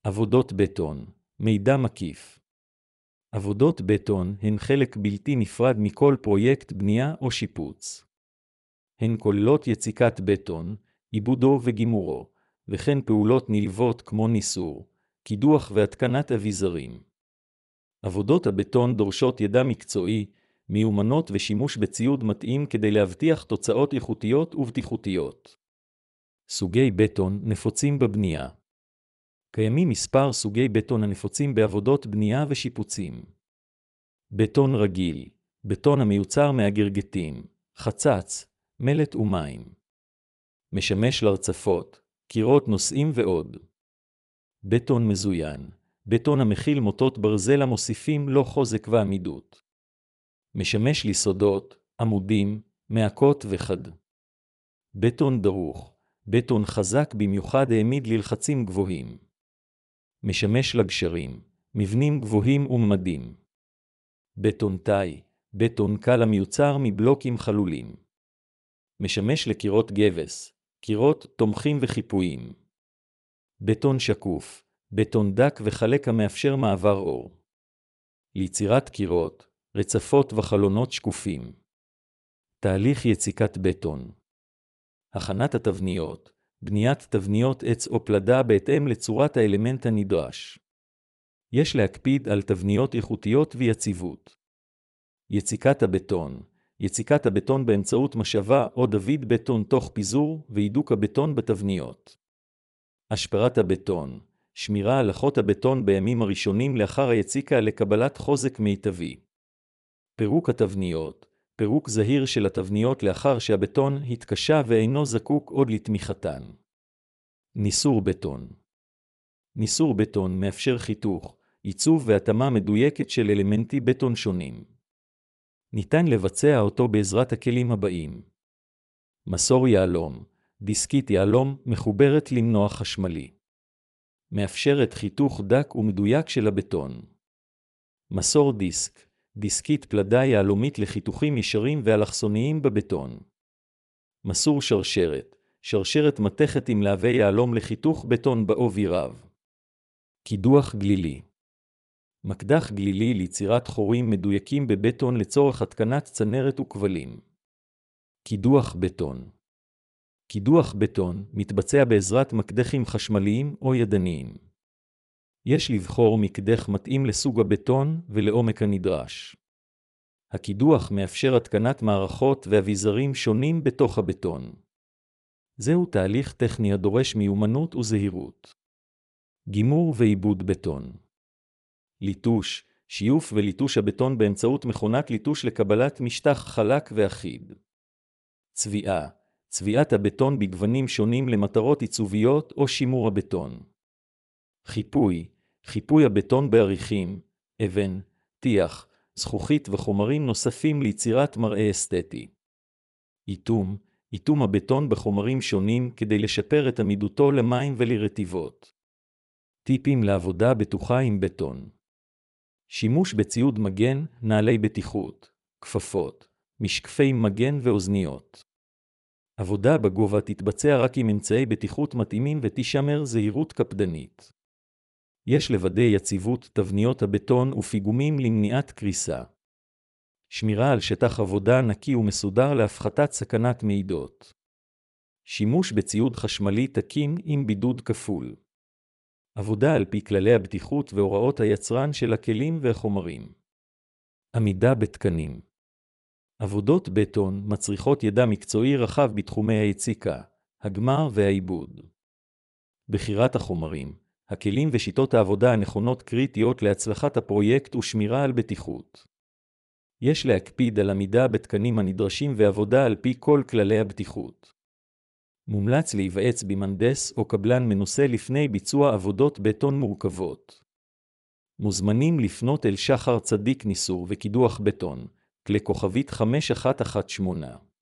עבודות בטון, מידע מקיף. עבודות בטון הן חלק בלתי נפרד מכל פרויקט בנייה או שיפוץ. הן כוללות יציקת בטון, עיבודו וגימורו, וכן פעולות נלוות כמו ניסור, קידוח והתקנת אביזרים. עבודות הבטון דורשות ידע מקצועי, מיומנות ושימוש בציוד מתאים כדי להבטיח תוצאות איכותיות ובטיחותיות. סוגי בטון נפוצים בבנייה. קיימים מספר סוגי בטון הנפוצים בעבודות בנייה ושיפוצים. בטון רגיל, בטון המיוצר מהגרגטים, חצץ, מלט ומים. משמש לרצפות, קירות נושאים ועוד. בטון מזוין, בטון המכיל מוטות ברזל המוסיפים לו חוזק ועמידות. משמש ליסודות, עמודים, מעקות וכד. בטון דרוך, בטון חזק במיוחד העמיד ללחצים גבוהים. משמש לגשרים, מבנים גבוהים וממדים. בטון תאי, בטון קל המיוצר מבלוקים חלולים. משמש לקירות גבס, קירות תומכים וחיפויים. בטון שקוף, בטון דק וחלק המאפשר מעבר אור. ליצירת קירות, רצפות וחלונות שקופים. תהליך יציקת בטון. הכנת התבניות, בניית תבניות עץ או פלדה בהתאם לצורת האלמנט הנדרש. יש להקפיד על תבניות איכותיות ויציבות. יציקת הבטון. יציקת הבטון באמצעות משאבה או דוד בטון תוך פיזור והידוק הבטון בתבניות. השפרת הבטון. שמירה על לחות הבטון בימים הראשונים לאחר היציקה לקבלת חוזק מיטבי. פירוק התבניות. פירוק זהיר של התבניות לאחר שהבטון התקשה ואינו זקוק עוד לתמיכתן. ניסור בטון. ניסור בטון מאפשר חיתוך, עיצוב והתאמה מדויקת של אלמנטי בטון שונים. ניתן לבצע אותו בעזרת הכלים הבאים. מסור יהלום. דיסקית יהלום מחוברת למנוע חשמלי. מאפשרת חיתוך דק ומדויק של הבטון. מסור דיסק. דיסקית פלדה יהלומית לחיתוכים ישרים ואלכסוניים בבטון. מסור שרשרת. שרשרת מתכת עם להבי יהלום לחיתוך בטון בעובי רב. קידוח גלילי. מקדח גלילי ליצירת חורים מדויקים בבטון לצורך התקנת צנרת וכבלים. קידוח בטון. קידוח בטון מתבצע בעזרת מקדחים חשמליים או ידניים. יש לבחור מקדח מתאים לסוג הבטון ולעומק הנדרש. הקידוח מאפשר התקנת מערכות ואביזרים שונים בתוך הבטון. זהו תהליך טכני הדורש מיומנות וזהירות. גימור ועיבוד בטון. ליטוש, שיוף וליטוש הבטון באמצעות מכונת ליטוש לקבלת משטח חלק ואחיד. צביעה, צביעת הבטון בגוונים שונים למטרות עיצוביות או שימור הבטון. חיפוי, חיפוי הבטון בעריכים, אבן, טיח, זכוכית וחומרים נוספים ליצירת מראה אסתטי. איתום, איתום הבטון בחומרים שונים כדי לשפר את עמידותו למים ולרטיבות. טיפים לעבודה בטוחה עם בטון. שימוש בציוד מגן, נעלי בטיחות, כפפות, משקפי מגן ואוזניות. עבודה בגובה תתבצע רק עם אמצעי בטיחות מתאימים ותישמר זהירות קפדנית. יש לוודא יציבות תבניות הבטון ופיגומים למניעת קריסה. שמירה על שטח עבודה נקי ומסודר להפחתת סכנת מעידות. שימוש בציוד חשמלי תקין עם בידוד כפול. עבודה על פי כללי הבטיחות והוראות היצרן של הכלים והחומרים. עמידה בתקנים. עבודות בטון מצריכות ידע מקצועי רחב בתחומי היציקה, הגמר והעיבוד. בחירת החומרים, הכלים ושיטות העבודה הנכונות קריטיות להצלחת הפרויקט ושמירה על בטיחות. יש להקפיד על עמידה בתקנים הנדרשים ועבודה על פי כל כללי הבטיחות. מומלץ להיוועץ במהנדס או קבלן מנוסה לפני ביצוע עבודות בטון מורכבות. מוזמנים לפנות אל שחר צדיק ניסור וקידוח בטון, כלי כוכבית 5118.